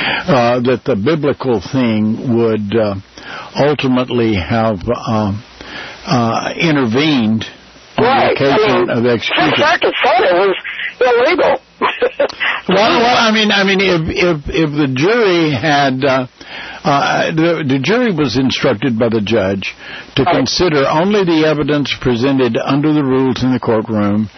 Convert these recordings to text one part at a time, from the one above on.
that the biblical thing would ultimately have intervened on the occasion of execution. Fifth Circuit said it was illegal. If the jury had, the jury was instructed by the judge to consider only the evidence presented under the rules in the courtroom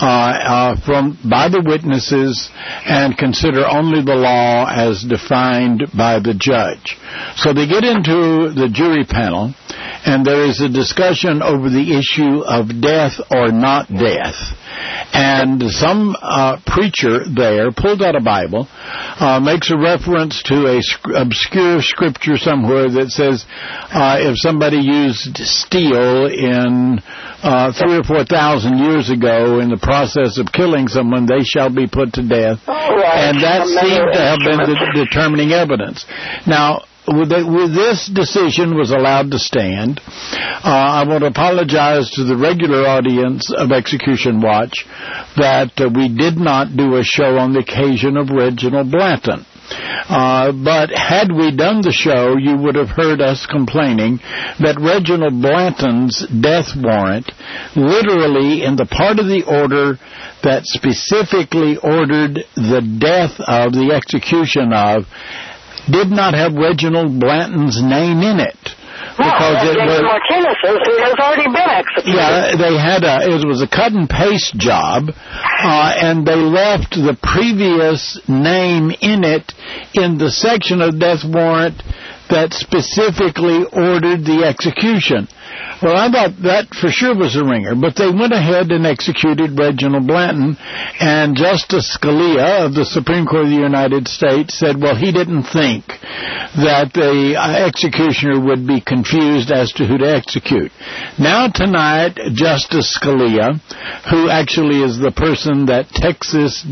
by the witnesses, and consider only the law as defined by the judge. So they get into the jury panel, and there is a discussion over the issue of death or not death. And some preacher there pulled out a Bible, makes a reference to a obscure scripture somewhere that says if somebody used steel in 3,000 or 4,000 years ago in the process of killing someone, they shall be put to death. And that seemed to have been the determining evidence. Now, with this decision was allowed to stand, I want to apologize to the regular audience of Execution Watch that we did not do a show on the occasion of Reginald Blanton. But had we done the show, you would have heard us complaining that Reginald Blanton's death warrant, literally in the part of the order that specifically ordered the death of, the execution of, did not have Reginald Blanton's name in it. Because it was Martinez's, who has already been executed. Yeah, they had it was a cut and paste job, and they left the previous name in it in the section of death warrant that specifically ordered the execution. Well, I thought that for sure was a ringer, but they went ahead and executed Reginald Blanton, and Justice Scalia of the Supreme Court of the United States said, well, he didn't think that the executioner would be confused as to who to execute. Now tonight, Justice Scalia, who actually is the person that Texas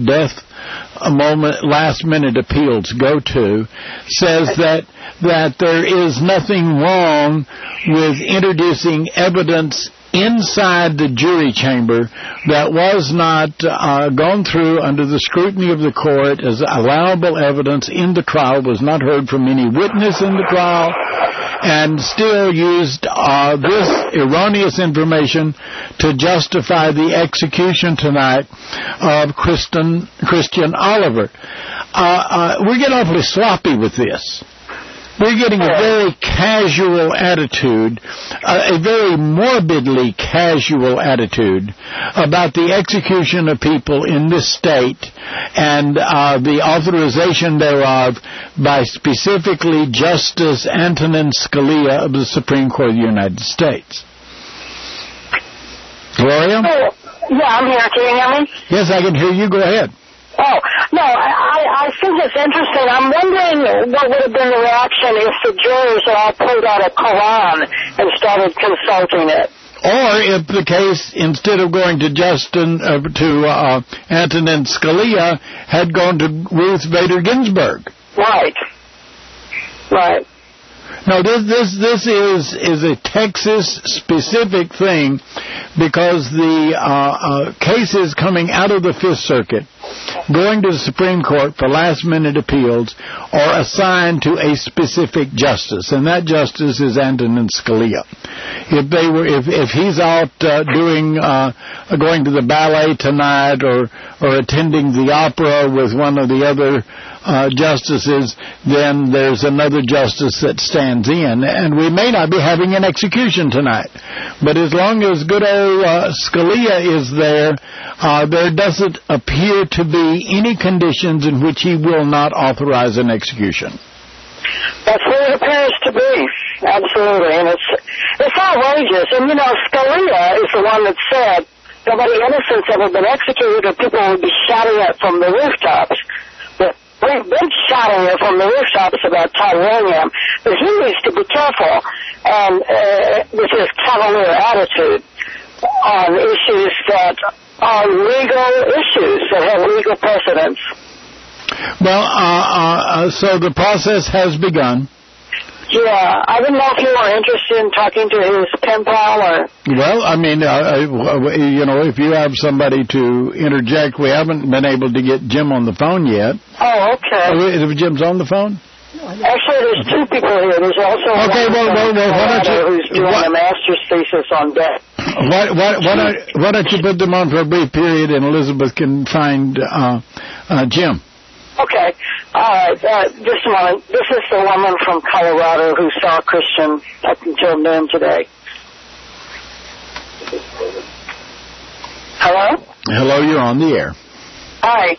last-minute appeals go to, says that there is nothing wrong with introducing evidence inside the jury chamber that was not gone through under the scrutiny of the court as allowable evidence in the trial, was not heard from any witness in the trial, and still used this erroneous information to justify the execution tonight of Christian Oliver. We're getting awfully sloppy with this. We're getting a very casual attitude, a very morbidly casual attitude about the execution of people in this state and the authorization thereof by specifically Justice Antonin Scalia of the Supreme Court of the United States. Gloria? Yeah, I'm here. Can you hear me? Yes, I can hear you. Go ahead. Oh, no, I think it's interesting. I'm wondering what would have been the reaction if the jurors all pulled out a Quran and started consulting it. Or if the case, instead of going to Antonin Scalia, had gone to Ruth Bader Ginsburg. Right. No, this is a Texas-specific thing, because the cases coming out of the Fifth Circuit, going to the Supreme Court for last-minute appeals, are assigned to a specific justice, and that justice is Antonin Scalia. If he's out going to the ballet tonight or attending the opera with one of the other justices, then there's another justice that stands in, and we may not be having an execution tonight. But as long as good old Scalia is there, there doesn't appear to be any conditions in which he will not authorize an execution. That's what it appears to be. Absolutely. And it's outrageous. And, Scalia is the one that said nobody innocent's ever been executed, or people would be shouting it from the rooftops. But we've been shouting it from the rooftops about Todd William, but he needs to be careful and with his cavalier attitude on issues that are legal issues that have legal precedence. Well, so the process has begun. Yeah, I didn't know if you were interested in talking to his pen pal or... Well, I mean, if you have somebody to interject, we haven't been able to get Jim on the phone yet. Oh, okay. Is Jim's on the phone? Actually, there's two people here. There's also why don't you, who's doing a master's thesis on death. Why don't you put them on for a brief period, and Elizabeth can find Jim. Okay. Just a moment. This is the woman from Colorado who saw Christian up until noon today. Hello? Hello, you're on the air. Hi.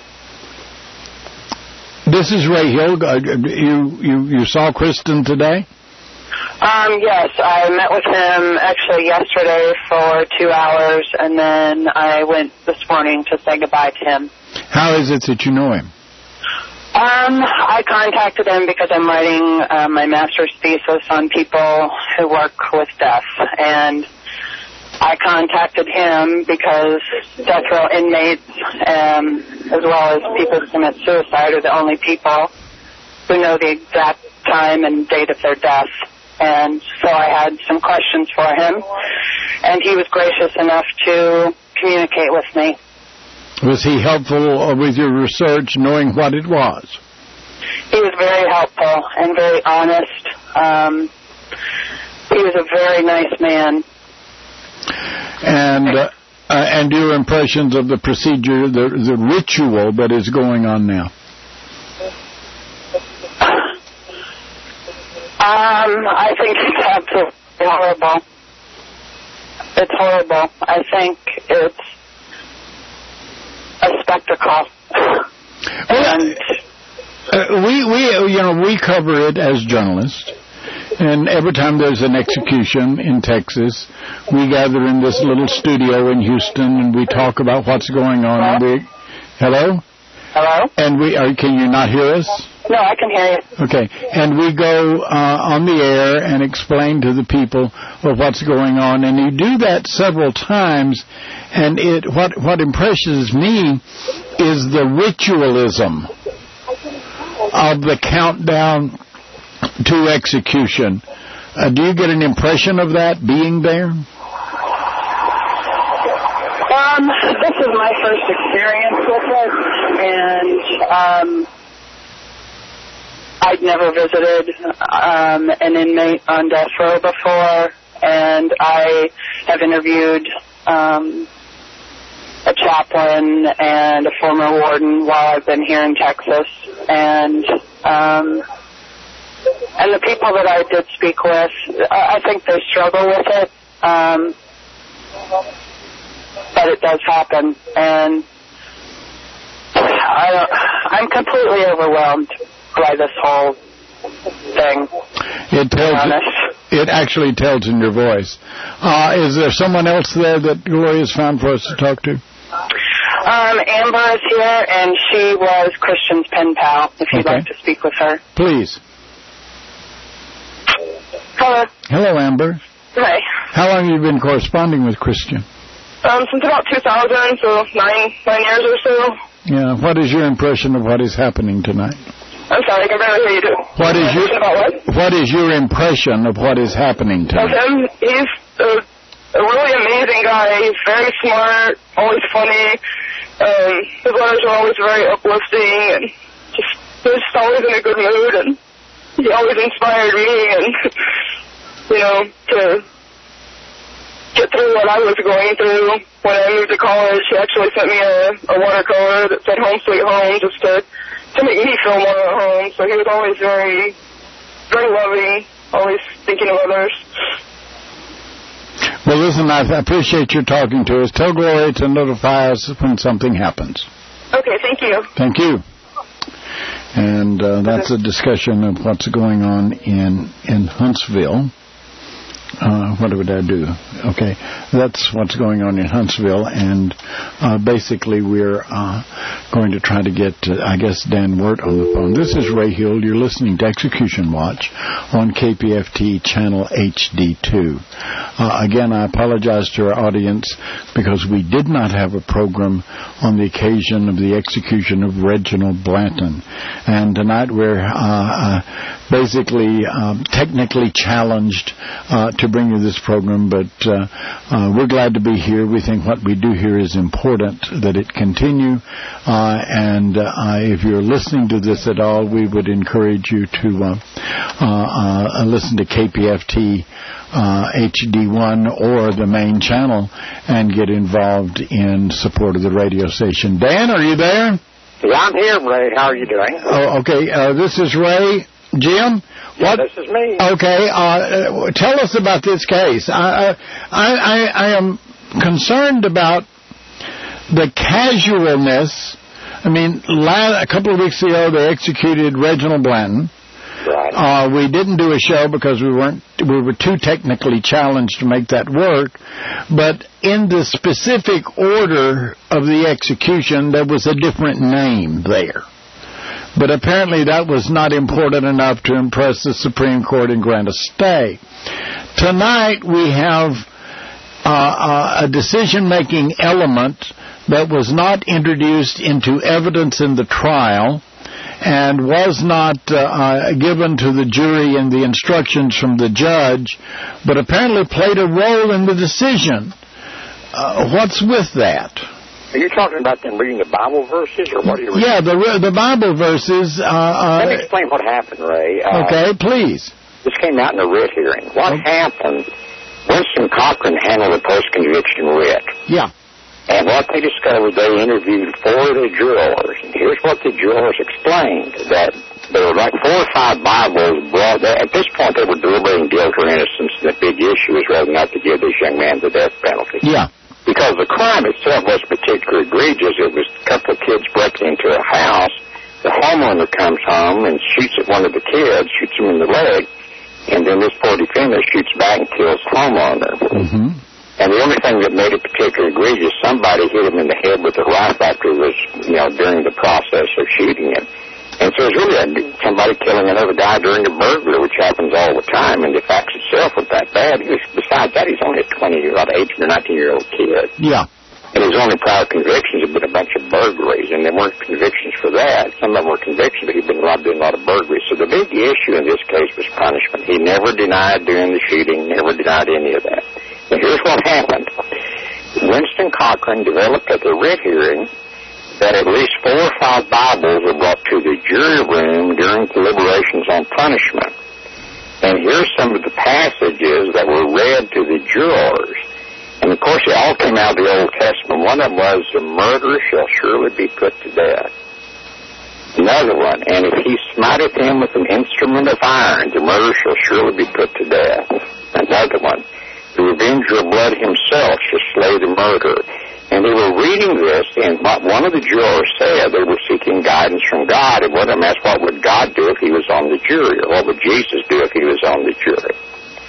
This is Ray Hill. You saw Kristen today? Yes, I met with him actually yesterday for 2 hours, and then I went this morning to say goodbye to him. How is it that you know him? I contacted him because I'm writing my master's thesis on people who work with death, and I contacted him because death row inmates, as well as people who commit suicide, are the only people who know the exact time and date of their death. And so I had some questions for him, and he was gracious enough to communicate with me. Was he helpful with your research, knowing what it was? He was very helpful and very honest. He was a very nice man. And your impressions of the procedure, the ritual that is going on now? I think it's absolutely horrible. It's horrible. I think it's a spectacle. We cover it as journalists, and every time there's an execution in Texas, we gather in this little studio in Houston and we talk about what's going on. Hello? Hello? And can you not hear us? No, I can hear you. Okay, and we go on the air and explain to the people of what's going on, and you do that several times, and what impresses me is the ritualism of the countdown to execution. Do you get an impression of that being there? This is my first experience with it, and I'd never visited an inmate on death row before, and I have interviewed a chaplain and a former warden while I've been here in Texas, and the people that I did speak with, I think they struggle with it, but it does happen, and I'm completely overwhelmed by this whole thing. It actually tells in your voice. Is there someone else there that Gloria's found for us to talk to? Amber is here, and she was Christian's pen pal, if you'd like to speak with her. Please. Hello. Hello, Amber. Hi. How long have you been corresponding with Christian? Since about 2000, so 9 years or so. Yeah. What is your impression of what is happening tonight? I'm sorry, I can barely hear you too. What is your impression of what is happening tonight? Of him, he's a really amazing guy. He's very smart, always funny. His letters are always very uplifting, and he's just always in a good mood, and he always inspired me, and, to get through what I was going through. When I moved to college, he actually sent me a watercolor that said Home Sweet Home, just to make me feel more at home. So he was always very, very loving, always thinking of others. Well, listen, I appreciate you talking to us. Tell Gloria to notify us when something happens. Okay, thank you. Thank you. And that's a discussion of what's going on in Huntsville. what would I do? Okay, that's what's going on in Huntsville, and basically we're going to try to get, I guess, Dan Wirt on the phone. This is Ray Hill. You're listening to Execution Watch on KPFT Channel HD2. Again, I apologize to our audience because we did not have a program on the occasion of the execution of Reginald Blanton. And tonight we're basically technically challenged to bring you this program, but we're glad to be here. We think what we do here is important, that it continue, and if you're listening to this at all, we would encourage you to listen to KPFT HD1 or the main channel and get involved in support of the radio station. Dan, are you there? Yeah, I'm here, Ray. How are you doing? Oh, okay. This is Ray. Jim? Yeah, this is me. Okay. Tell us about this case. I am concerned about the casualness. I mean, a couple of weeks ago they executed Reginald Blanton. Right. We didn't do a show because we were too technically challenged to make that work. But in the specific order of the execution, there was a different name there. But apparently that was not important enough to impress the Supreme Court and grant a stay. Tonight we have a decision-making element that was not introduced into evidence in the trial and was not given to the jury in the instructions from the judge, but apparently played a role in the decision. What's with that? Are you talking about them reading the Bible verses, or what are you reading? Yeah, the Bible verses. Let me explain what happened, Ray. Okay, please. This came out in a writ hearing. What happened, Winston Cochran handled the post-conviction writ. Yeah. And what they discovered, they interviewed 4 of the jurors. And here's what the jurors explained, that there were like 4 or 5 Bibles brought there. At this point, they were deliberating guilt or innocence, and the big issue was whether or not to give this young man the death penalty. Yeah. Because the crime itself was particularly egregious. It was a couple of kids breaking into a house. The homeowner comes home and shoots at one of the kids, shoots him in the leg, and then this poor defendant shoots back and kills the homeowner. Mm-hmm. And the only thing that made it particularly egregious, somebody hit him in the head with a rifle after it was, during the process of shooting him. And so it's really somebody killing another guy during a burglary, which happens all the time, and the facts itself was that bad. Besides that, he's only a 18 or 19-year-old kid. Yeah. And his only prior convictions have been a bunch of burglaries, and there weren't convictions for that. Some of them were convictions, but he'd been robbed in a lot of burglaries. So the big issue in this case was punishment. He never denied doing the shooting, never denied any of that. But here's what happened. Winston Cochran developed at the writ hearing that at least 4 or 5 Bibles were brought to the jury room during deliberations on punishment. And here's some of the passages that were read to the jurors. And, of course, they all came out of the Old Testament. One of them was, the murderer shall surely be put to death. Another one, and if he smiteth him with an instrument of iron, the murderer shall surely be put to death. Another one, the revenger of blood himself shall slay the murderer. And they were reading this, and what one of the jurors said, they were seeking guidance from God, and one of them asked, what would God do if he was on the jury, or what would Jesus do if he was on the jury?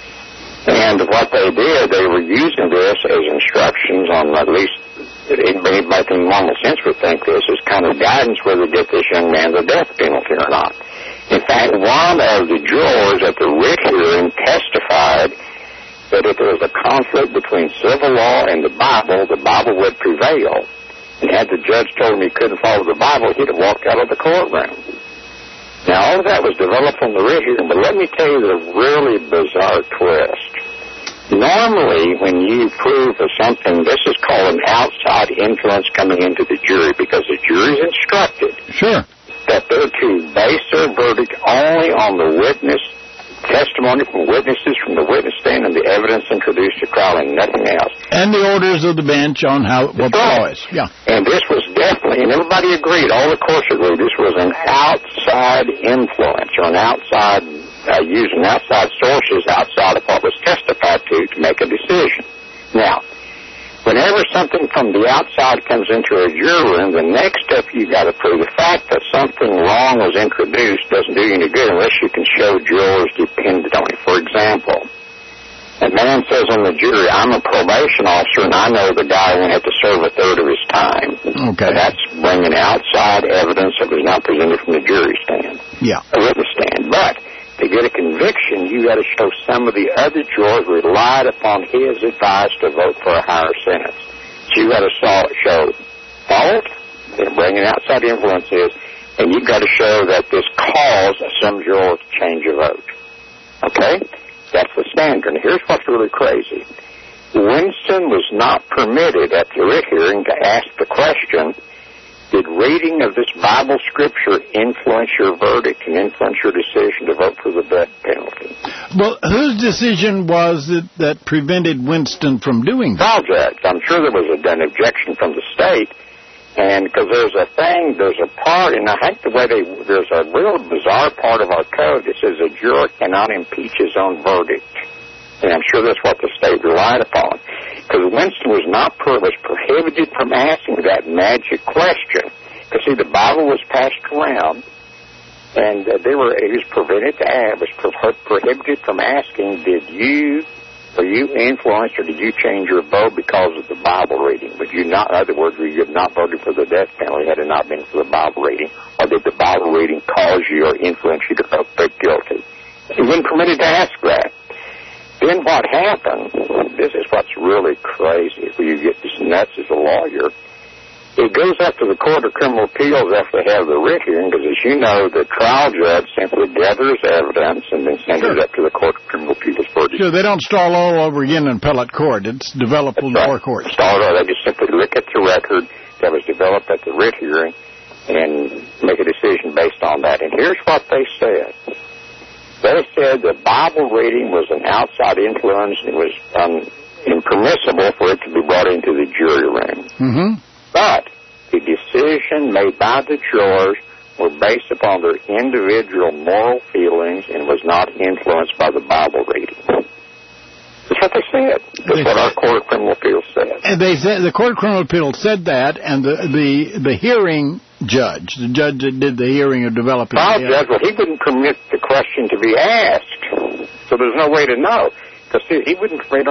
And what they did, they were using this as instructions on, at least anybody in normal sense would think this is kind of guidance whether to get this young man the death penalty or not. In fact, one of the jurors at the writ hearing testified that if there was a conflict between civil law and the Bible would prevail. And had the judge told him he couldn't follow the Bible, he'd have walked out of the courtroom. Now, all of that was developed from the writ hearing, but let me tell you the really bizarre twist. Normally, when you prove of something, this is called an outside influence coming into the jury, because the jury is instructed that they're to base their verdict only on the witness testimony from witnesses from the witness stand and the evidence introduced to trial and nothing else. And the orders of the bench on what the law is. Yeah. And this was definitely, and everybody agreed, all the courts agreed, this was an outside influence or an outside, using outside sources outside of what was testified to make a decision. Now, whenever something from the outside comes into a jury room, the next step you've got to prove the fact that something wrong was introduced doesn't do you any good unless you can show jurors depended on it. For example, A man says on the jury, I'm a probation officer, and I know the guy won't have to serve a third of his time. Okay. And that's bringing outside evidence that was not presented from the jury stand. Yeah. A witness stand. But to get a conviction, you got to show some of the other jurors relied upon his advice to vote for a higher sentence. So you got to show fault, bringing outside influences, and you've got to show that this caused some jurors to change a vote. Okay? That's the standard. And here's what's really crazy. Winston was not permitted at the writ hearing to ask the question, did reading of this Bible scripture influence your verdict and influence your decision to vote for the death penalty? Well, whose decision was it that prevented Winston from doing that? Trial judge. I'm sure there was an objection from the state. And because there's a part, and I think there's a real bizarre part of our code that says a juror cannot impeach his own verdict. And I'm sure that's what the state relied upon. Because Winston was prohibited from asking that magic question. Because, see, the Bible was passed around, and he was prohibited from asking, were you influenced or did you change your vote because of the Bible reading? But in other words, you have not voted for the death penalty had it not been for the Bible reading, or did the Bible reading cause you or influence you to vote guilty? He wasn't permitted to ask that. Then what happened, this is what's really crazy, where you get this nuts as a lawyer. It goes up to the Court of Criminal Appeals after they have the writ hearing, because as you know, the trial judge simply gathers evidence and then sends it up to the Court of Criminal Appeals for decision. Sure, they don't start all over again in appellate court. It's developed in the lower court. They just simply look at the record that was developed at the writ hearing and make a decision based on that. And here's what they said. They said the Bible reading was an outside influence and it was impermissible for it to be brought into the jury room. Mm-hmm. But the decision made by the jurors were based upon their individual moral feelings and was not influenced by the Bible reading. That's what they said. That's what our Court of Criminal Appeals said. And they said the Court of Criminal Appeals said that, and the hearing judge, the judge that did the hearing of developing the judge, well, he wouldn't permit the question to be asked, so there's no way to know. Because he wouldn't permit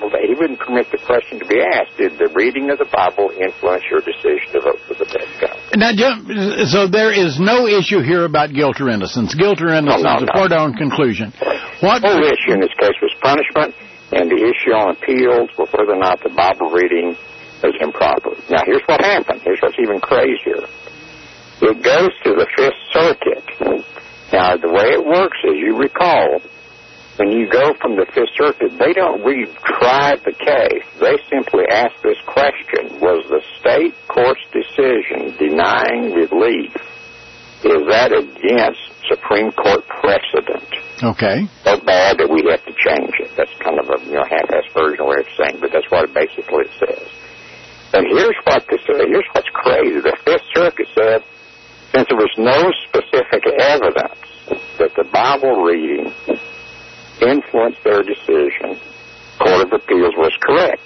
the question to be asked, did the reading of the Bible influence your decision to vote for the death penalty? Now, so there is no issue here about guilt or innocence. Guilt or innocence is a foregone conclusion. The whole issue in this case was punishment, and the issue on appeals was whether or not the Bible reading was improper. Now, here's what happened. Here's what's even crazier. It goes to the Fifth Circuit. Now, the way it works is, you recall, when you go from the Fifth Circuit, they don't retry the case. They simply ask this question, was the state court's decision denying relief, is that against Supreme Court precedent? Okay. So bad that we have to change it. That's kind of a half-assed version way of saying, but that's what it basically says. And here's what's crazy. The Fifth Circuit said, since there was no specific evidence that the Bible reading influenced their decision, Court of Appeals was correct.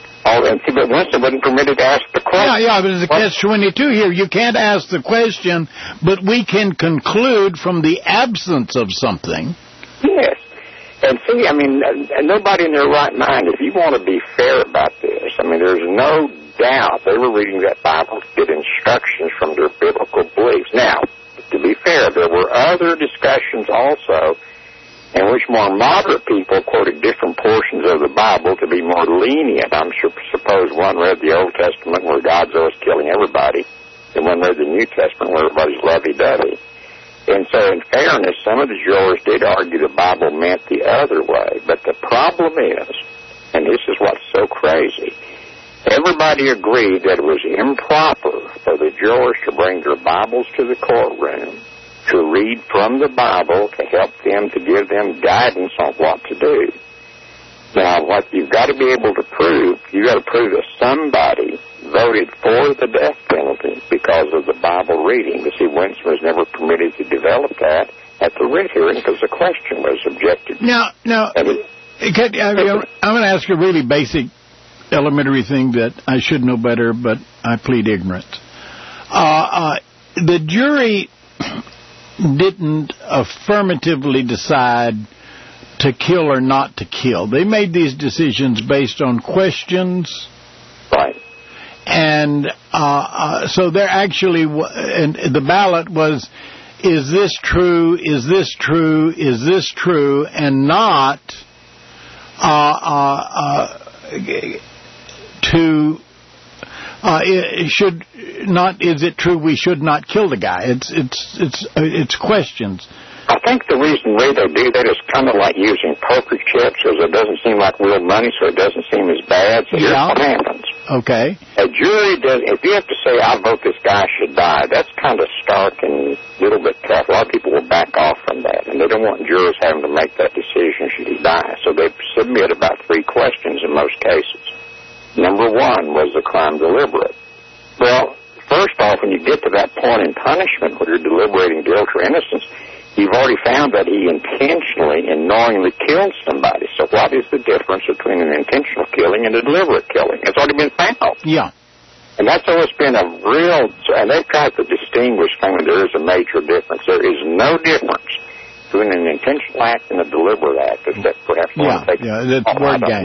But Winston wasn't permitted to ask the question. Yeah, but it's a catch-22 here. You can't ask the question, but we can conclude from the absence of something. Yes. And see, nobody in their right mind, if you want to be fair about this, there's no doubt they were reading that Bible to get instructions from their biblical beliefs. Now, to be fair, there were other discussions also in which more moderate people quoted different portions of the Bible to be more lenient. Suppose one read the Old Testament where God's always killing everybody, and one read the New Testament where everybody's lovey-dovey. And so, in fairness, some of the jurors did argue the Bible meant the other way. But the problem is, and this is what's so crazy, everybody agreed that it was improper for the jurors to bring their Bibles to the courtroom to read from the Bible to help them, to give them guidance on what to do. Now, what you've got to be able to prove, you've got to prove that somebody voted for the death penalty because of the Bible reading. You see, Winston was never permitted to develop that at the writ hearing because the question was objected. Now, I'm going to ask you a really basic, elementary thing that I should know better, but I plead ignorance. The jury didn't affirmatively decide to kill or not to kill. They made these decisions based on questions. Right. And so they're actually, and the ballot was, is this true, is this true, is this true, and not should not, is it true we should not kill the guy? It's questions. I think the reason they do that is kind of like using poker chips, because it doesn't seem like real money, so it doesn't seem as bad. So here's what happens. Okay. A jury does, if you have to say, I vote this guy should die, that's kind of stark and a little bit tough. A lot of people will back off from that, and they don't want jurors having to make that decision should he die. So they submit about 3 questions in most cases. Number 1, was the crime deliberate? Well, first off, when you get to that point in punishment where you're deliberating guilt or innocence, you've already found that he intentionally and knowingly killed somebody. So what is the difference between an intentional killing and a deliberate killing? It's already been found. Yeah. And that's always been a real, and they've tried to distinguish when there is a major difference. There is no difference between an intentional act and a deliberate act, except perhaps one takes that's word game.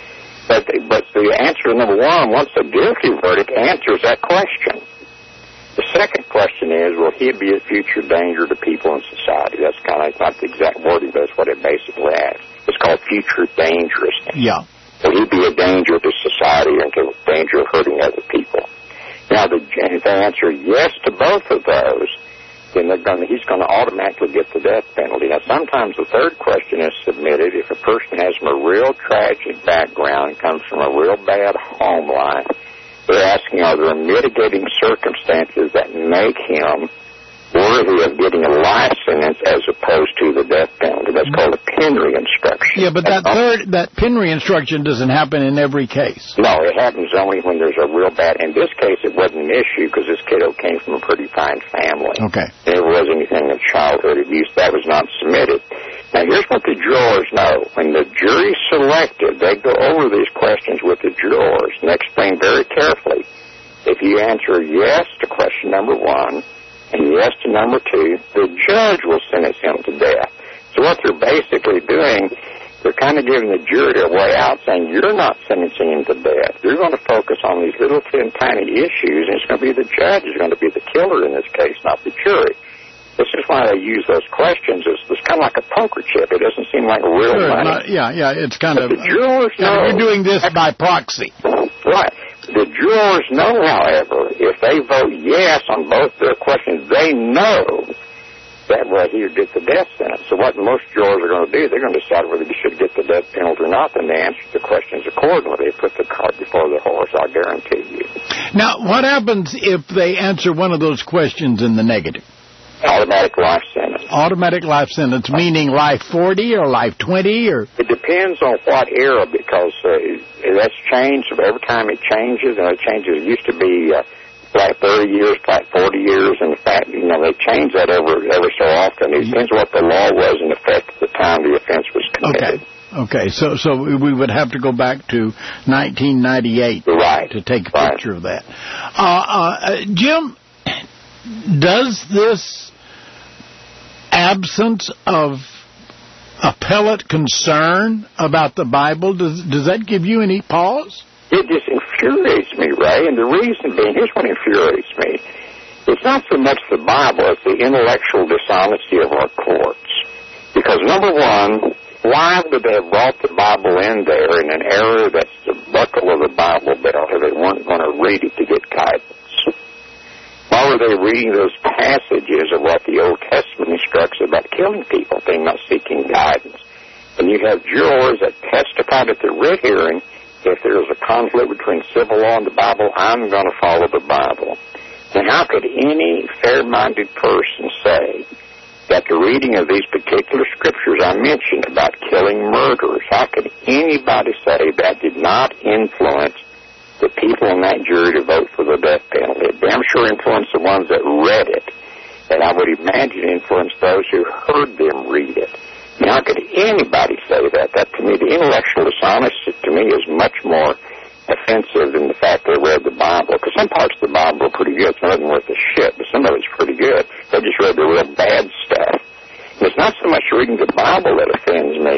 But the answer to number 1, once the guilty verdict answers that question. The second question is, will he be a future danger to people in society? That's kind of not the exact wording, but that's what it basically asks. It's called future dangerousness. Yeah. Will he be a danger to society and to danger of hurting other people? Now, if they answer yes to both of those, then he's going to automatically get the death penalty. Now, sometimes the third question is submitted if a person has a real tragic background, comes from a real bad home life. They're asking, are there mitigating circumstances that make him worthy of getting a life sentence as opposed to the death penalty? That's called a Penry instruction. Yeah, but that Penry instruction doesn't happen in every case. No, it happens only when there's a real bad. In this case, it wasn't an issue because this kiddo came from a pretty fine family. Okay. There was anything of childhood abuse that was not submitted. Now, here's what the jurors know. When the jury selected, they go over these questions with the jurors and explain very carefully. If you answer yes to question number 1 and yes to number 2, the judge will sentence him to death. So what they're basically doing, they're kind of giving the jury a way out, saying you're not sentencing him to death. You're going to focus on these little tiny issues, and it's going to be the judge who's going to be the killer in this case, not the jury. This is why they use those questions. It's kind of like a poker chip. It doesn't seem like real money. It's kind of... The jurors know... You're doing this by proxy. Right. The jurors know, however, if they vote yes on both their questions, they know that, well, he gets the death sentence. So what most jurors are going to do, they're going to decide whether he should get the death penalty or not, and they answer the questions accordingly. They put the cart before the horse, I guarantee you. Now, what happens if they answer one of those questions in the negative? Automatic life sentence. Automatic life sentence, meaning life 40 or life 20? Or it depends on what era, because that's changed every time it changes, and it changes. It used to be like 30 years, like 40 years, and in fact, they change that every so often. It depends on what the law was in effect at the time the offense was committed. Okay, so we would have to go back to 1998 to take a picture of that. Jim, does this absence of appellate concern about the Bible, does that give you any pause? It just infuriates me, Ray, and the reason being, here's what infuriates me. It's not so much the Bible as the intellectual dishonesty of our courts. Because, number 1, why would they have brought the Bible in there in an era that's the buckle of the Bible Belt if they weren't going to read it to get guidance? Why were they reading those passages of what the Old Testament instructs about killing people, they're not seeking guidance? And you have jurors that testified at the writ hearing, if there's a conflict between civil law and the Bible, I'm going to follow the Bible. And how could any fair-minded person say that the reading of these particular scriptures I mentioned about killing murderers, how could anybody say that did not influence the people in that jury to vote for the death penalty? It damn sure influenced the ones that read it, and I would imagine influenced those who heard them read it. Now, how could anybody say that? That, to me, the intellectual dishonesty, to me, is much more offensive than the fact they read the Bible. Because some parts of the Bible are pretty good. Some of them worth a shit, but some of it's pretty good. They just read the real bad stuff. And it's not so much reading the Bible that offends me.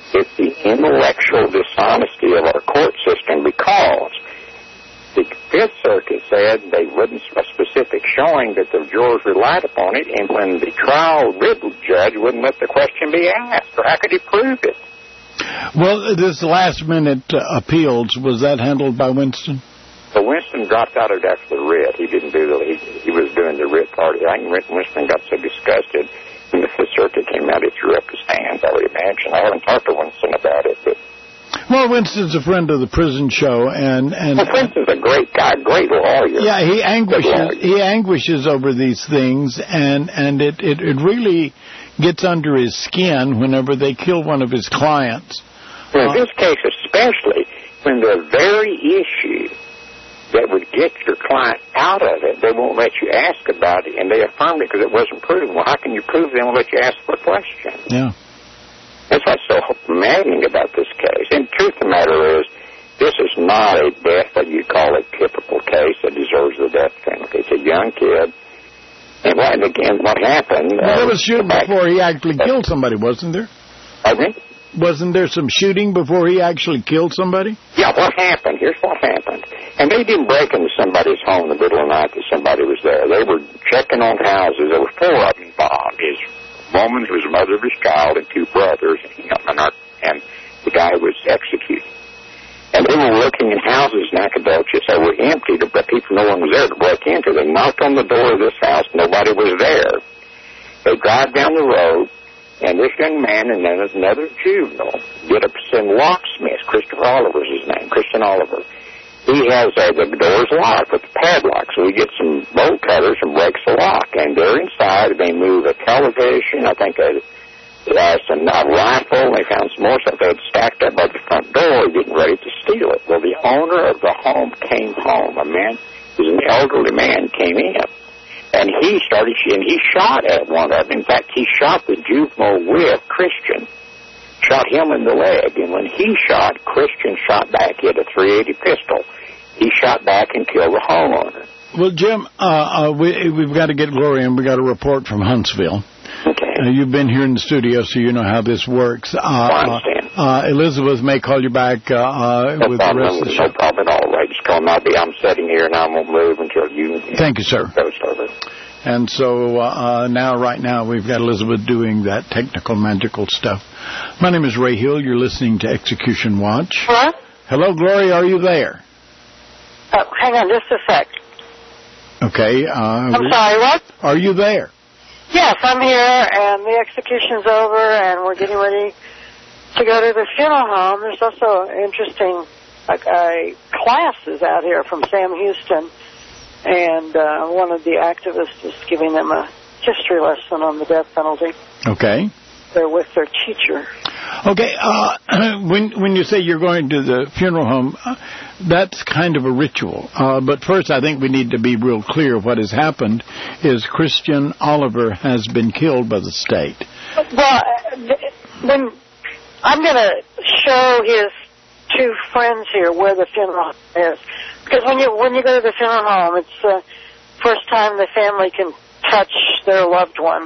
It's the intellectual dishonesty of our court system, because the Fifth Circuit said they wouldn't a specific showing that the jurors relied upon it, and when the trial judge wouldn't let the question be asked, or how could he prove it? Well, this last-minute appeals, was that handled by Winston? So Winston dropped out of after the writ. He didn't do he was doing the writ part. I think Winston got so disgusted when the Fifth Circuit came out, he threw up his hands, I would imagine. I haven't talked to Winston about it, but... Well, Winston's a friend of the prison show, and well, Winston's a great guy, great lawyer. Yeah, he anguishes over these things, and it really gets under his skin whenever they kill one of his clients. Well, in this case especially, when the very issue that would get your client out of it, they won't let you ask about it, and they affirmed it because it wasn't proven. Well, how can you prove they won't let you ask the question? Yeah. That's what's so maddening about this case. And the truth of the matter is, this is not a death that you call a typical case that deserves the death penalty. It's a young kid. And again, what happened... There was shooting before he actually killed somebody, wasn't there? Pardon me? Wasn't there some shooting before he actually killed somebody? Yeah, what happened? Here's what happened. And they didn't break into somebody's home in the middle of the night that somebody was there. They were checking on houses. There were 4 of them involved. His woman, who was the mother of his child, and 2 brothers, and the guy was executed. And they were looking in houses in Nacogdoches that were empty, but no one was there to break into. They knocked on the door of this house. Nobody was there. They drive down the road, and this young man and then another juvenile get up some locksmith. Christopher Oliver is his name, Christian Oliver. He has the door's locked with the padlock, so he gets some bolt cutters and breaks the lock. And they're inside. They move a television, I think a rifle. They found some more stuff they had stacked up by the front door, getting ready to steal it. Well, the owner of the home came home. A man, he was an elderly man, came in. And he shot at one of them. In fact, he shot the juvenile with Christian. Shot him in the leg, and when he shot, Christian shot back. He had a .380 pistol. He shot back and killed the homeowner. Well, Jim, we've got to get Gloria, and we got a report from Huntsville. Okay. You've been here in the studio, so you know how this works. I understand. Elizabeth may call you back with the rest of the show. No problem at all. Right, just call me. I'm sitting here, and I won't move until you... Thank you, sir. And so right now, we've got Elizabeth doing that technical, magical stuff. My name is Ray Hill. You're listening to Execution Watch. Hello? Hello, Gloria. Are you there? Hang on just a sec. Okay. I'm sorry, what? Are you there? Yes, I'm here, and the execution's over, and we're getting ready to go to the funeral home. There's also interesting classes out here from Sam Houston. And one of the activists is giving them a history lesson on the death penalty. Okay. They're with their teacher. Okay. When you say you're going to the funeral home, that's kind of a ritual. But first, I think we need to be real clear. What has happened is Christian Oliver has been killed by the state. Well, when I'm going to show his 2 friends here where the funeral is. Because when you go to the funeral home, it's the first time the family can touch their loved one.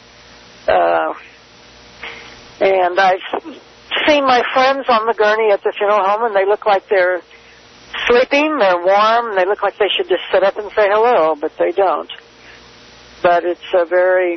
And I've seen my friends on the gurney at the funeral home, and they look like they're sleeping, they're warm, they look like they should just sit up and say hello, but they don't. But it's a very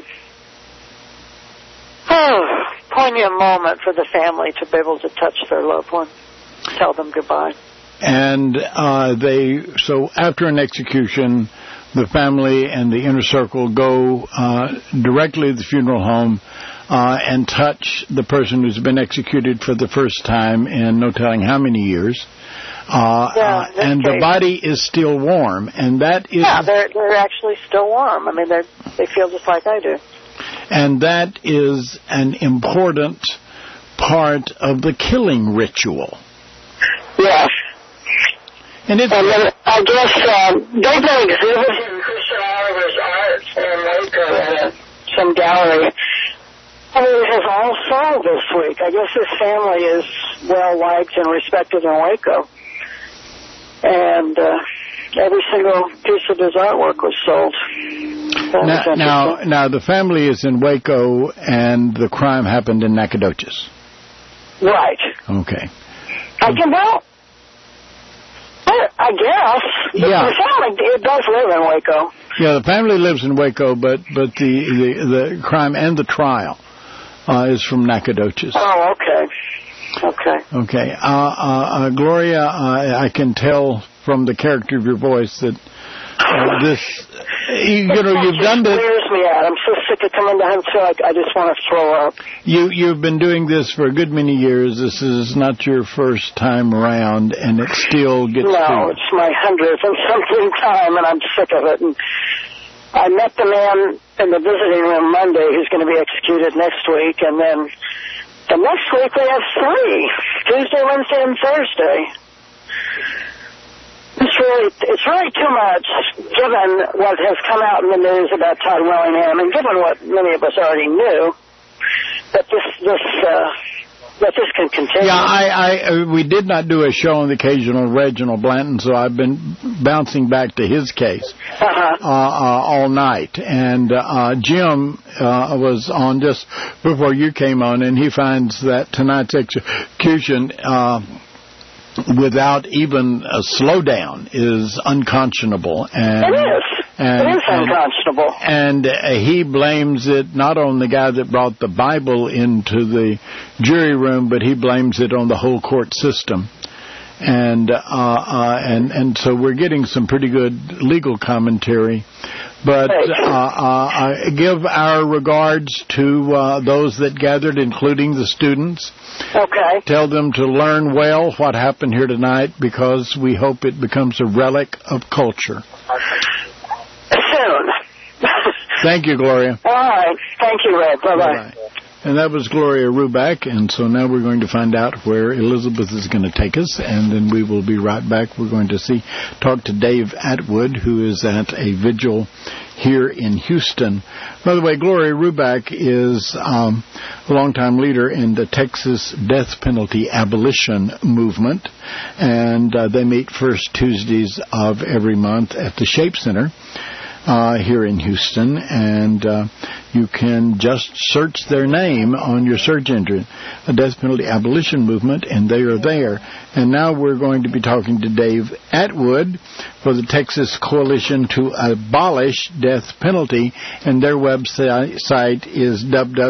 poignant moment for the family to be able to touch their loved one, tell them goodbye. And so after an execution, the family and the inner circle go directly to the funeral home and touch the person who's been executed for the first time in no telling how many years. And the body is still warm, and that is... Yeah, they're actually still warm. I mean, they feel just like I do. And that is an important part of the killing ritual. Yes. And I guess they've been exhibiting Christian Oliver's art in Waco in some gallery. I mean, it has all sold this week. I guess his family is well liked and respected in Waco. And every single piece of his artwork was sold. Now, the family is in Waco, and the crime happened in Nacogdoches. Right. Okay. I guess. Yeah. The family, it does live in Waco. Yeah, the family lives in Waco, but the crime and the trial is from Nacogdoches. Oh, okay. Okay. Gloria, I can tell from the character of your voice that you've done this. It wears me out. I'm so sick of coming to Huntsville. I just want to throw up. You've been doing this for a good many years. This is not your first time around, and it still gets. No, it's my 100th and something time, and I'm sick of it. And I met the man in the visiting room Monday who's going to be executed next week, and then the next week we have 3: Tuesday, Wednesday, and Thursday. It's really too much, given what has come out in the news about Todd Willingham, and given what many of us already knew, that this can continue. Yeah, we did not do a show on the occasional Reginald Blanton, so I've been bouncing back to his case all night. And Jim was on just before you came on, and he finds that tonight's execution without even a slowdown is unconscionable. And it is. It is unconscionable. And he blames it not on the guy that brought the Bible into the jury room, but he blames it on the whole court system. And so we're getting some pretty good legal commentary. But give our regards to those that gathered, including the students. Okay. Tell them to learn well what happened here tonight, because we hope it becomes a relic of culture. Soon. Thank you, Gloria. All right. Thank you, Red. Bye-bye. And that was Gloria Ruback, and so now we're going to find out where Elizabeth is going to take us, and then we will be right back. We're going to talk to Dave Atwood, who is at a vigil here in Houston. By the way, Gloria Ruback is a longtime leader in the Texas death penalty abolition movement, and they meet first Tuesdays of every month at the Shape Center here in Houston, and you can just search their name on your search engine, the Death Penalty Abolition Movement, and they are there. And now we're going to be talking to Dave Atwood for the Texas Coalition to Abolish Death Penalty, and their website is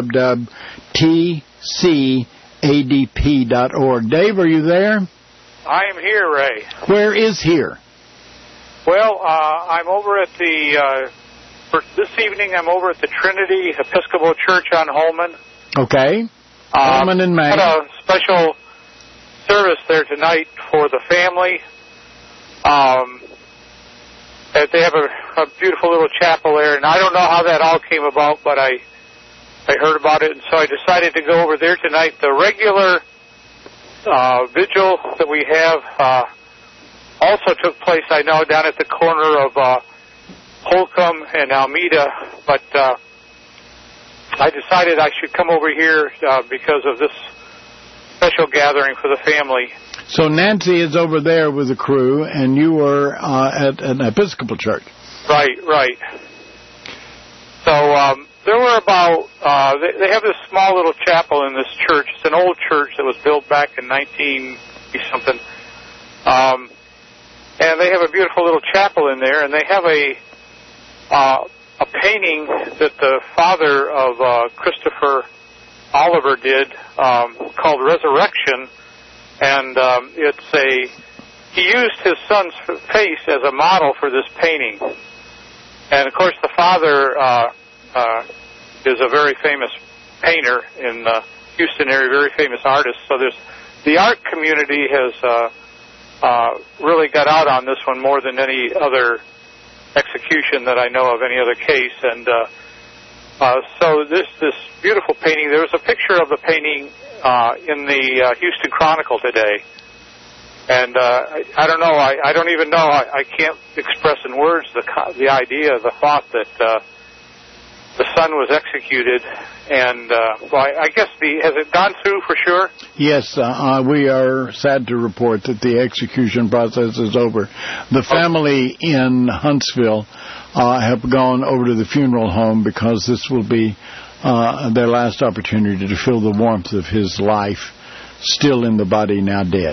www.tcadp.org. Dave, are you there? I am here, Ray. Where is here? Well, I'm over at this evening I'm over at the Trinity Episcopal Church on Holman. Okay. Holman and May. Had a special service there tonight for the family. They have a beautiful little chapel there, and I don't know how that all came about, but I heard about it, and so I decided to go over there tonight. The regular vigil that we have also took place, I know, down at the corner of Holcomb and Alameda, but I decided I should come over here because of this special gathering for the family. So Nancy is over there with the crew, and you were at an Episcopal church. Right. So there were about, they have this small little chapel in this church. It's an old church that was built back in 19-something. And they have a beautiful little chapel in there, and they have a painting that the father of Christopher Oliver did called Resurrection, and he used his son's face as a model for this painting. And of course, the father is a very famous painter in the Houston area, very famous artist. So the art community has really got out on this one more than any other execution that I know of, any other case. And so this beautiful painting, there was a picture of the painting in the Houston Chronicle today. And I don't know, I don't even know, I can't express in words the idea, the thought that the son was executed. And I guess has it gone through for sure? Yes, we are sad to report that the execution process is over. The family in Huntsville have gone over to the funeral home because this will be their last opportunity to feel the warmth of his life still in the body, now dead.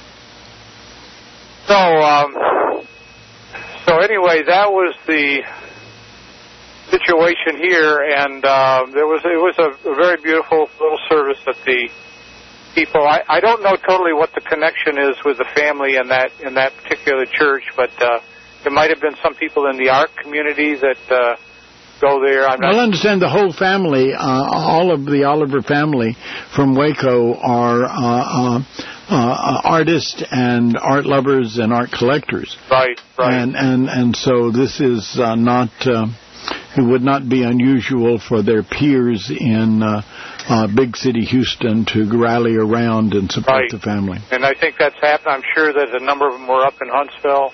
So anyway, that was the situation here, and it was a very beautiful little service that the people. I don't know totally what the connection is with the family in that particular church, but there might have been some people in the ARC community that go there. I'll understand the whole family, all of the Oliver family from Waco are artists and art lovers and art collectors. Right. And so this is not. It would not be unusual for their peers in big city Houston to rally around and support the family. And I think that's happened. I'm sure that a number of them were up in Huntsville.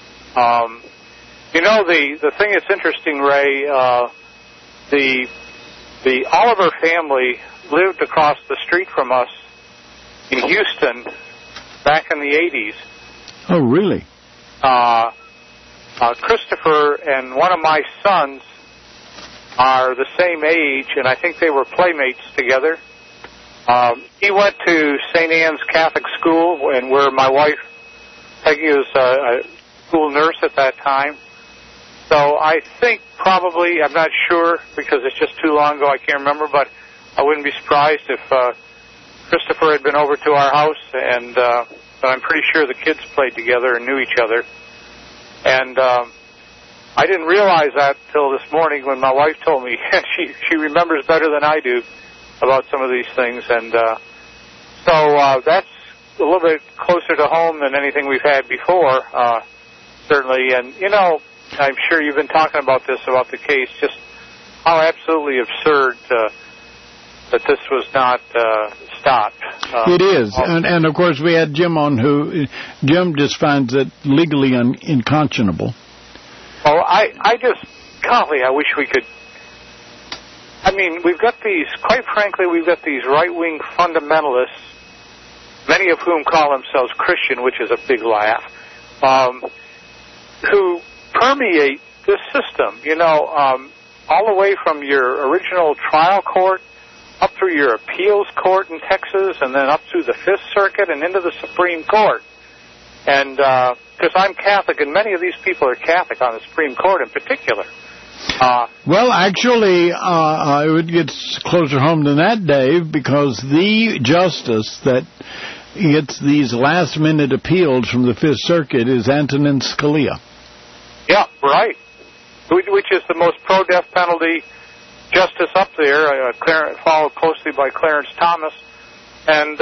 The thing that's interesting, Ray, the Oliver family lived across the street from us in Houston back in the 80s. Oh, really? Christopher and one of my sons are the same age, and I think they were playmates together. He went to St. Anne's Catholic School, and where my wife, Peggy, was a school nurse at that time. So I think probably, I'm not sure, because it's just too long ago, I can't remember, but I wouldn't be surprised if Christopher had been over to our house, and but I'm pretty sure the kids played together and knew each other. And I didn't realize that till this morning when my wife told me. She remembers better than I do about some of these things. And so that's a little bit closer to home than anything we've had before, certainly. And, I'm sure you've been talking about this, about the case, just how absolutely absurd that this was not stopped. It is. And, of course, we had Jim on Jim just finds it legally unconscionable. Well, I wish we could. I mean, quite frankly, we've got these right-wing fundamentalists, many of whom call themselves Christian, which is a big laugh, who permeate this system, all the way from your original trial court up through your appeals court in Texas, and then up through the Fifth Circuit and into the Supreme Court. And because I'm Catholic, and many of these people are Catholic on the Supreme Court in particular. Well, actually, it gets closer home than that, Dave, because the justice that gets these last-minute appeals from the Fifth Circuit is Antonin Scalia. Yeah, right. Which is the most pro-death penalty justice up there, followed closely by Clarence Thomas. And,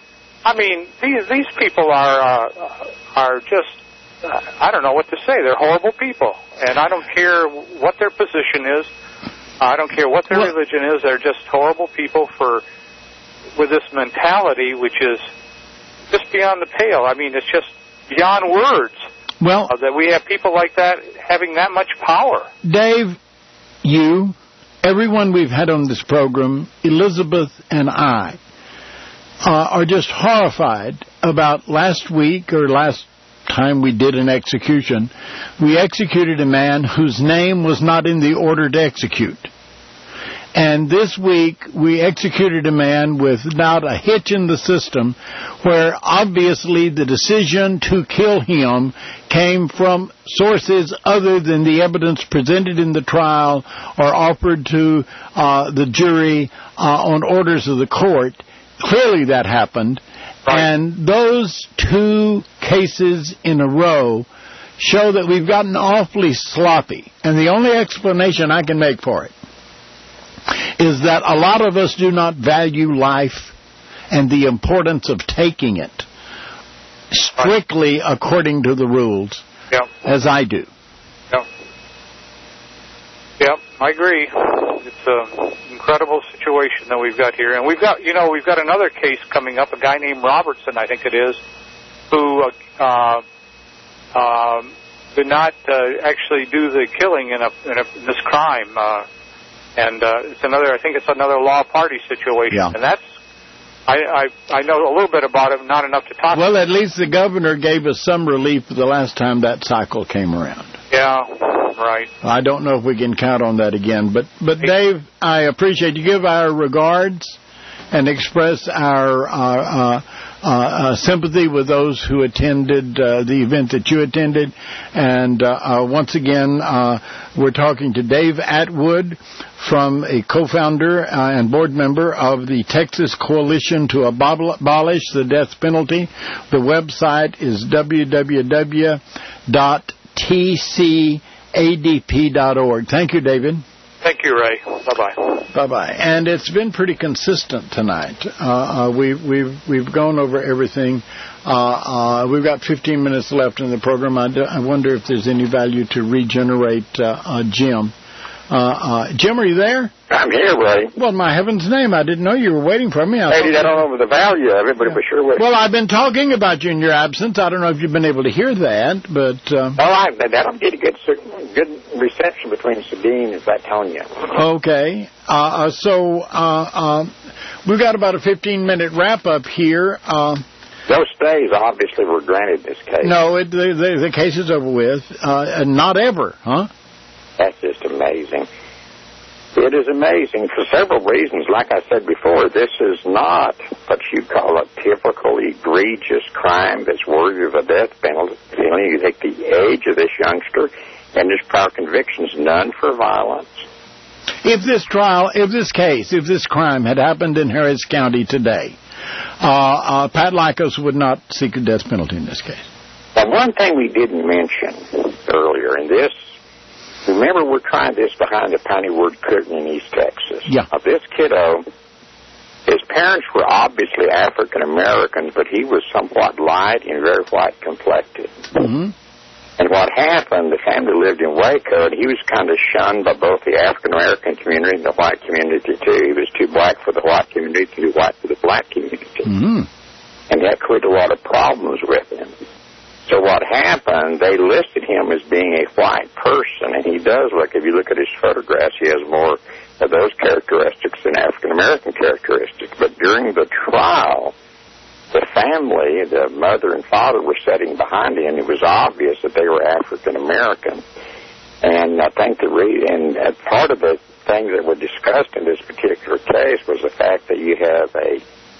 these people are just, I don't know what to say. They're horrible people. And I don't care what their position is. I don't care what their religion is. They're just horrible people with this mentality, which is just beyond the pale. I mean, it's just beyond words. Well, that we have people like that having that much power. Dave, everyone we've had on this program, Elizabeth and I, are just horrified about last week or last time we did an execution. We executed a man whose name was not in the order to execute. And this week, we executed a man without a hitch in the system, where obviously the decision to kill him came from sources other than the evidence presented in the trial or offered to the jury on orders of the court. Clearly that happened. Right. And those two cases in a row show that we've gotten awfully sloppy. And the only explanation I can make for it is that a lot of us do not value life and the importance of taking it strictly according to the rules, as I do. Yep, I agree. It's an incredible situation that we've got here. And we've got another case coming up, a guy named Robertson, I think it is, who did not actually do the killing in this crime. And I think it's another law party situation. Yeah. And that's, I know a little bit about it, not enough to talk about. Well, at least the governor gave us some relief the last time that cycle came around. Yeah, right. I don't know if we can count on that again. But Dave, I appreciate you. Give our regards and express our sympathy with those who attended the event that you attended. And once again, we're talking to Dave Atwood, from a co-founder and board member of the Texas Coalition to Abolish the Death Penalty. The website is www.tcadp.org. Thank you, David. Thank you, Ray. Bye-bye. Bye-bye. And it's been pretty consistent tonight. We've gone over everything. We've got 15 minutes left in the program. I wonder if there's any value to regenerate Jim. Jim, are you there? I'm here, Ray. Well, in my heaven's name, I didn't know you were waiting for me. Maybe I don't know the value of it, but it was sure was. Well, I've been talking about you in your absence. I don't know if you've been able to hear that, but... that'll get a good reception between Sabine and Zatonia. Okay. We've got about a 15-minute wrap-up here. Those stays obviously were granted in this case. No, the case is over with. Not ever, huh? That's just amazing. It is amazing for several reasons. Like I said before, this is not what you call a typical egregious crime that's worthy of a death penalty. You take the age of this youngster and his prior convictions, none for violence. If this crime had happened in Harris County today, Pat Lycos would not seek a death penalty in this case. Now, one thing we didn't mention earlier in this, remember, we're trying this behind the Piney Word Cooking in East Texas. Yeah. Now, this kiddo, his parents were obviously African Americans, but he was somewhat light and very white complected. Mm-hmm. And what happened, the family lived in Waco, and he was kind of shunned by both the African American community and the white community, too. He was too black for the white community, too white for the black community. Mm-hmm. And that created a lot of problems with him. So what happened, they listed him as being a white person, and he does look, if you look at his photographs, he has more of those characteristics than African-American characteristics. But during the trial, the family, the mother and father, were sitting behind him. It was obvious that they were African-American. And I think part of the things that were discussed in this particular case was the fact that you have a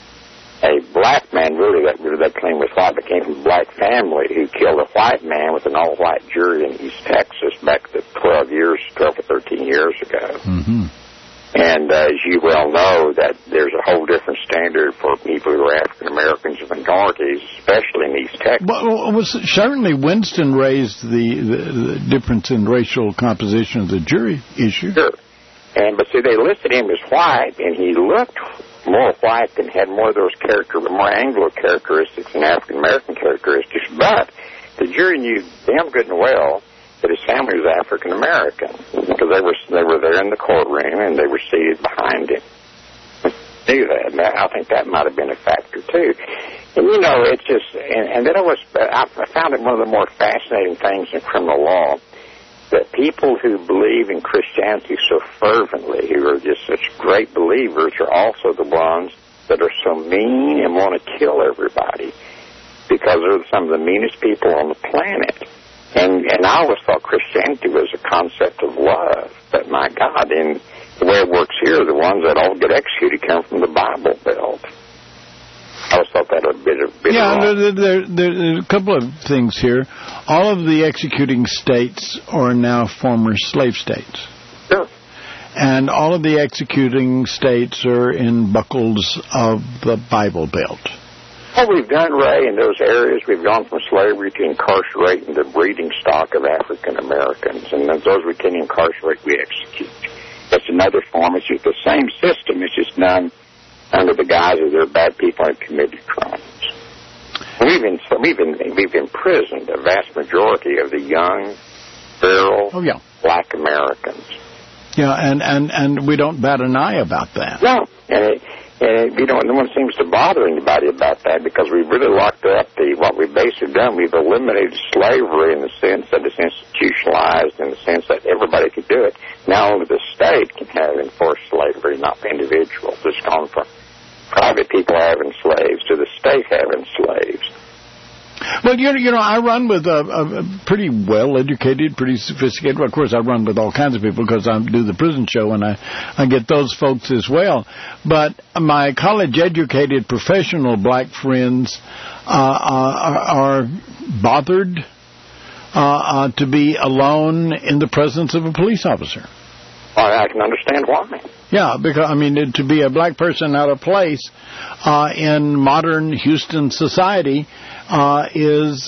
black man, really, that claim was white, but came from a black family, who killed a white man with an all-white jury in East Texas back to 12 or 13 years ago. Mm-hmm. And as you well know, that there's a whole different standard for people who are African Americans and minorities, especially in East Texas. Well, certainly Winston raised the difference in racial composition of the jury issue. Sure. But see, they listed him as white, and he looked more white and had more of those more Anglo characteristics than African American characteristics. But the jury knew damn good and well that his family was African American, because they were there in the courtroom and they were seated behind him. Knew that. And I think that might have been a factor too. And it's just, and then I found it one of the more fascinating things in criminal law, that people who believe in Christianity so fervently, who are just such great believers, are also the ones that are so mean and want to kill everybody, because they're some of the meanest people on the planet. And I always thought Christianity was a concept of love. But my God, in the way it works here, the ones that all get executed come from the Bible Belt. I always thought that a bit wrong. There's a couple of things here. All of the executing states are now former slave states. Sure. And all of the executing states are in buckles of the Bible Belt. What we've done, Ray, in those areas, we've gone from slavery to incarcerating the breeding stock of African Americans, and those we can incarcerate, we execute. That's another form. It's just the same system. It's just done under the guise of they're bad people and committed crimes. We've imprisoned a vast majority of the young, virile, black Americans. Yeah, and we don't bat an eye about that. No, no one seems to bother anybody about that, because we've really locked up what we've basically done. We've eliminated slavery in the sense that it's institutionalized, in the sense that everybody could do it. Now only the state can have enforced slavery, not the individuals. It's gone from private people having slaves to the state having slaves. Well, I run with a pretty well-educated, pretty sophisticated. Well, of course, I run with all kinds of people because I do the prison show, and I get those folks as well. But my college-educated professional black friends are bothered to be alone in the presence of a police officer. I can understand why. Yeah, because, to be a black person out of place in modern Houston society is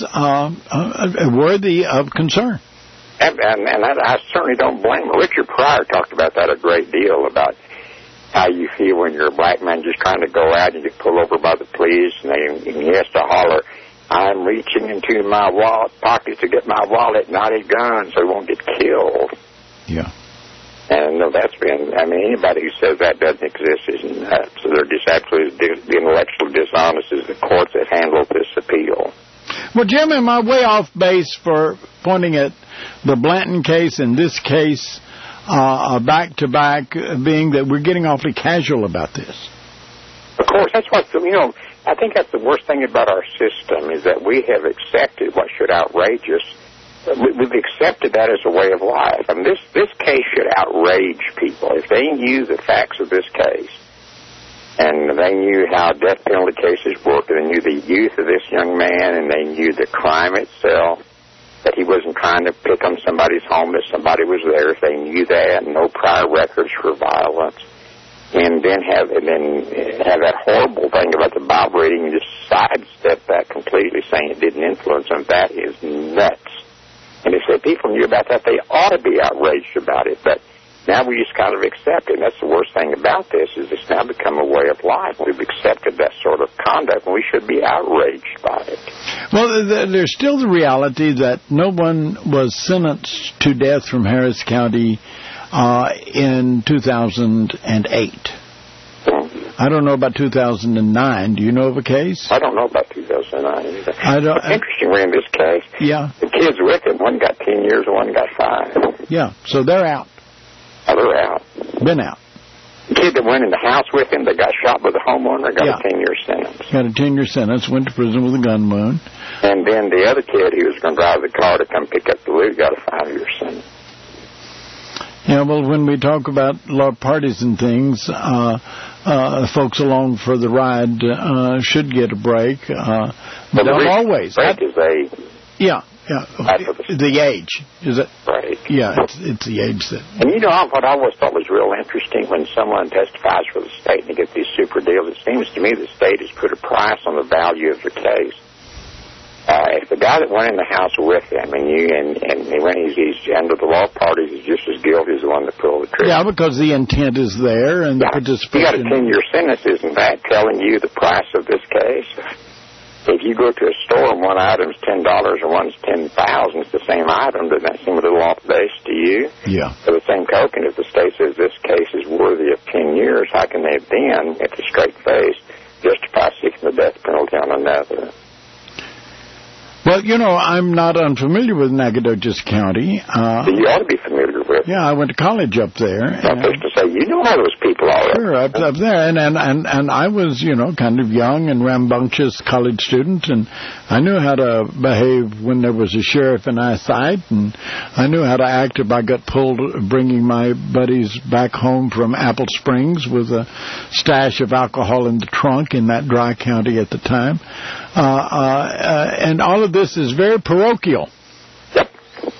worthy of concern. And I certainly don't blame him. Richard Pryor talked about that a great deal, about how you feel when you're a black man just trying to go out and you get pulled over by the police, and he has to holler, "I'm reaching into my pocket to get my wallet, not a gun, so he won't get killed." Yeah. And that's been, anybody who says that doesn't exist is nuts. So they're just absolutely intellectually dishonest as the courts that handle this appeal. Well, Jim, am I way off base for pointing at the Blanton case and this case back-to-back, being that we're getting awfully casual about this? Of course, that's what, I think that's the worst thing about our system, is that we have accepted what should outrage us. We've accepted that as a way of life. This case should outrage people. If they knew the facts of this case, and they knew how death penalty cases work, and they knew the youth of this young man, and they knew the crime itself, that he wasn't trying to pick on somebody's home, that somebody was there, if they knew that, no prior records for violence, and then have that horrible thing about the Bible reading and just sidestep that completely, saying it didn't influence them, that is nuts. And if the people knew about that, they ought to be outraged about it. But now we just kind of accept it. And that's the worst thing about this, is it's now become a way of life. We've accepted that sort of conduct, and we should be outraged by it. Well, there's still the reality that no one was sentenced to death from Harris County in 2008. I don't know about 2009. Do you know of a case? I don't know about 2009 either. Interestingly, in this case, the kids with him, one got 10 years and one got 5. Yeah, so they're out. Oh, they're out. Been out. The kid that went in the house with him that got shot by the homeowner got a 10-year sentence. Got a 10-year sentence, went to prison with a gun wound. And then the other kid who was going to drive the car to come pick up the loot got a 5-year sentence. Yeah, well, when we talk about law parties and things, folks along for the ride should get a break. They'll always. Break is a... Yeah. The age, is it? Right. Yeah, it's the age that... And what I always thought was real interesting, when someone testifies for the state and they get these super deals, it seems to me the state has put a price on the value of the case. If the guy that went in the house with him, and when he's under the law parties, he's just as guilty as the one that pulled the trigger. Yeah, because the intent is there, and the participation... You got a 10-year sentence, isn't that telling you the price of this case? If you go to a store and one item's $10 or one's $10,000, it's the same item, doesn't that seem a little off base to you? Yeah. For the same token, if the state says this case is worthy of 10 years, how can they then, at the straight face, justify seeking the death penalty on another? Well, I'm not unfamiliar with Nacogdoches County. You ought to be familiar with it. Yeah, I went to college up there. I'm supposed to say, you know how those people are. Sure, up there. And I was, kind of young and rambunctious college student, and I knew how to behave when there was a sheriff in eyesight, and I knew how to act if I got pulled bringing my buddies back home from Apple Springs with a stash of alcohol in the trunk in that dry county at the time. And all of this is very parochial. Yep.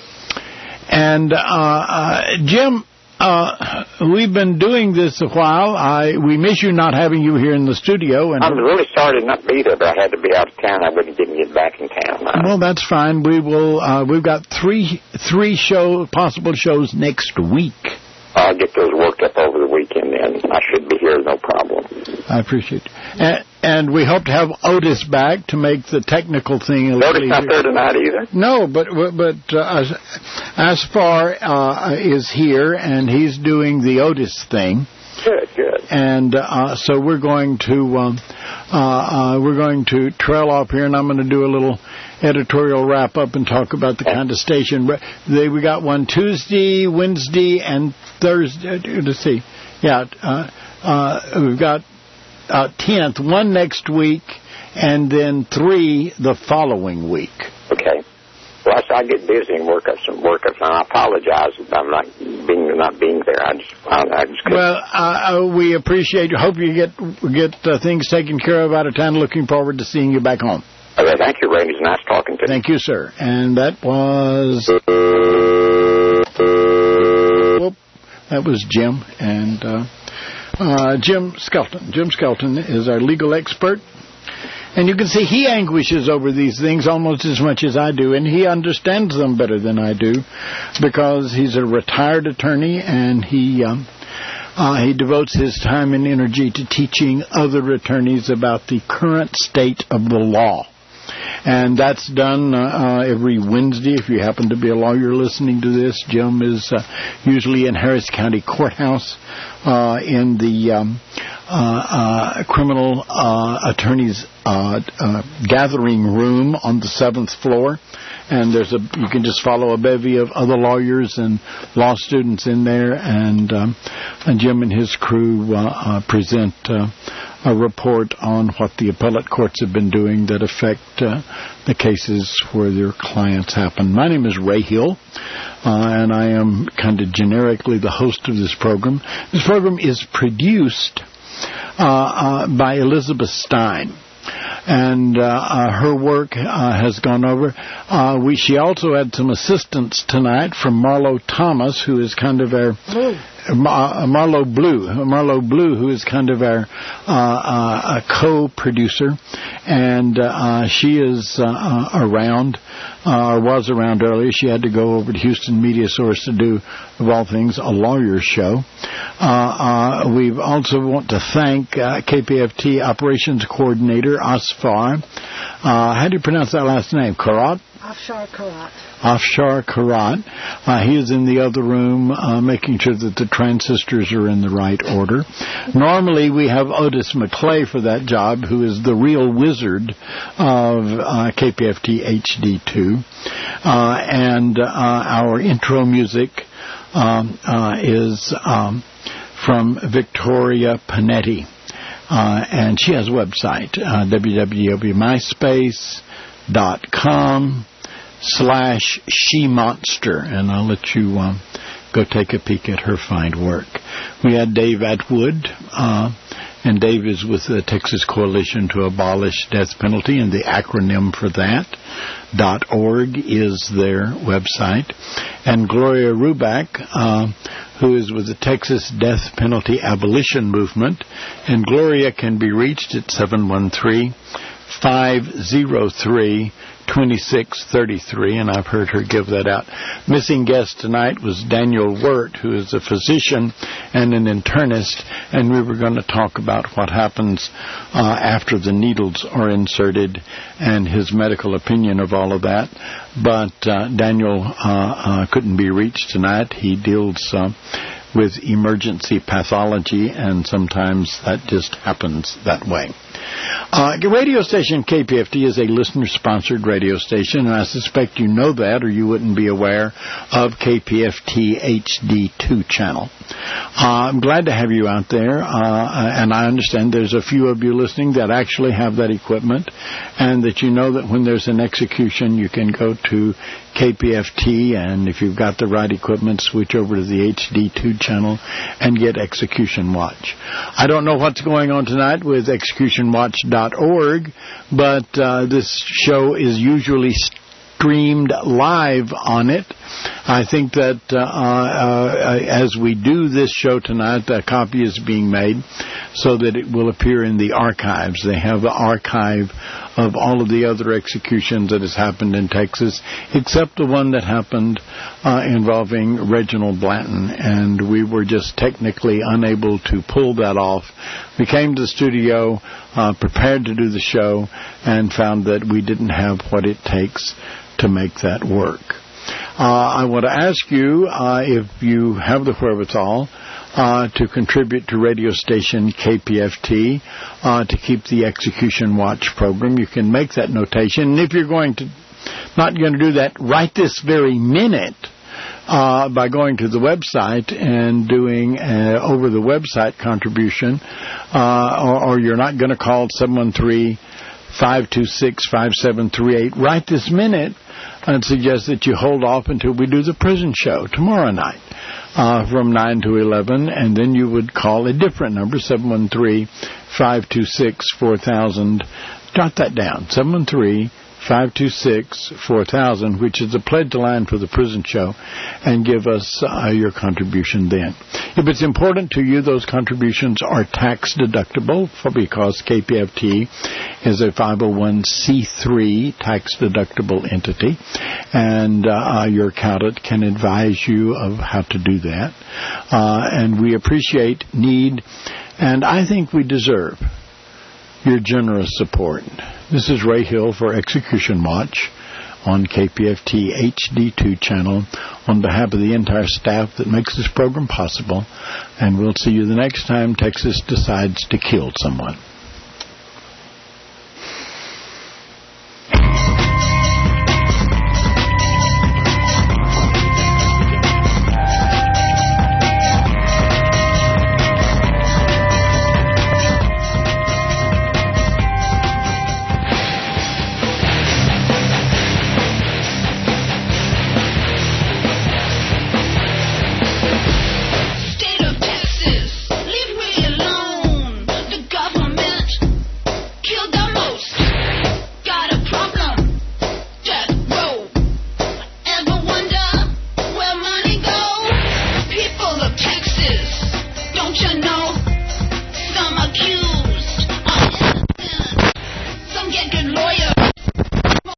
And Jim, we've been doing this a while. We miss you not having you here in the studio. And I'm really sorry to not be there, but I had to be out of town. I wouldn't get back in town. Well, that's fine. We will. We've got three possible shows next week. I'll get those worked up over the weekend, and I should be here, no problem. I appreciate it. And we hope to have Otis back to make the technical thing a little easier. Otis not there tonight either? No, but Aspar is here, and he's doing the Otis thing. Good. And so we're going to trail off here, and I'm going to do a little editorial wrap-up and talk about the kind of station. We got one Tuesday, Wednesday, and Thursday. Let's see. Yeah, we've got 10th, one next week, and then 3 the following week. Okay. Well, I get busy and work up some work up, and I apologize if I'm not being there. I just couldn't. Well, we appreciate you. Hope you get things taken care of out of town. Looking forward to seeing you back home. Okay, thank you, Ray. It was nice talking to you. Thank you, sir. And that was Jim, and Jim Skelton. Jim Skelton is our legal expert. And you can see he anguishes over these things almost as much as I do, and he understands them better than I do, because he's a retired attorney, and he devotes his time and energy to teaching other attorneys about the current state of the law. And that's done every Wednesday. If you happen to be a lawyer listening to this, Jim is usually in Harris County Courthouse in the criminal attorneys gathering room on the 7th floor. And you can just follow a bevy of other lawyers and law students in there, and Jim and his crew present a report on what the appellate courts have been doing that affect the cases where their clients happen. My name is Ray Hill, and I am kind of generically the host of this program. This program is produced by Elizabeth Stein. And her work has gone over. She also had some assistance tonight from Marlo Thomas, who is kind of our Marlo Blue, who is kind of our co-producer, and she is around. Was around earlier. She had to go over to Houston Media Source to do, of all things, a lawyer's show. We also want to thank KPFT Operations Coordinator Asfar. How do you pronounce that last name? Karat? Afshar Karat. He is in the other room making sure that the transistors are in the right order. Normally we have Otis McClay for that job, who is the real wizard of KPFT HD2. And our intro music is from Victoria Panetti. And she has a website, www.mySpace.com/SheMonster, and I'll let you go take a peek at her fine work. We had Dave Atwood, and Dave is with the Texas Coalition to Abolish Death Penalty, and the acronym for that, .org, is their website. And Gloria Ruback, who is with the Texas Death Penalty Abolition Movement, and Gloria can be reached at 713-503-2633, and I've heard her give that out. Missing guest tonight was Daniel Wirt, who is a physician and an internist, and we were going to talk about what happens after the needles are inserted and his medical opinion of all of that. But Daniel couldn't be reached tonight. He deals with emergency pathology, and sometimes that just happens that way. The radio station KPFT is a listener-sponsored radio station, and I suspect you know that, or you wouldn't be aware of KPFT HD2 channel. I'm glad to have you out there, and I understand there's a few of you listening that actually have that equipment, and that you know that when there's an execution, you can go to KPFT, and if you've got the right equipment, switch over to the HD2 channel and get Execution Watch. I don't know what's going on tonight with ExecutionWatch.org, but this show is usually streamed live on it. I think that as we do this show tonight, a copy is being made so that it will appear in the archives. They have the archive of all of the other executions that has happened in Texas, except the one that happened involving Reginald Blanton, and we were just technically unable to pull that off. We came to the studio, prepared to do the show, and found that we didn't have what it takes to make that work. I want to ask you if you have the wherewithal to contribute to radio station KPFT to keep the Execution Watch program. You can make that notation. And if you're not going to do that right this very minute, by going to the website and doing over the website contribution, or you're not going to call 713 526-5738 right this minute. I'd suggest that you hold off until we do the prison show tomorrow night from 9 to 11, and then you would call a different number, 713-526-4000. Jot that down, 713-526-4000, which is the pledge line for the prison show, and give us your contribution then. If it's important to you, those contributions are tax deductible because KPFT is a 501c3 tax deductible entity, and your accountant can advise you of how to do that. And we appreciate, need, and I think we deserve your generous support. This is Ray Hill for Execution Watch on KPFT HD2 channel on behalf of the entire staff that makes this program possible, and we'll see you the next time Texas decides to kill someone.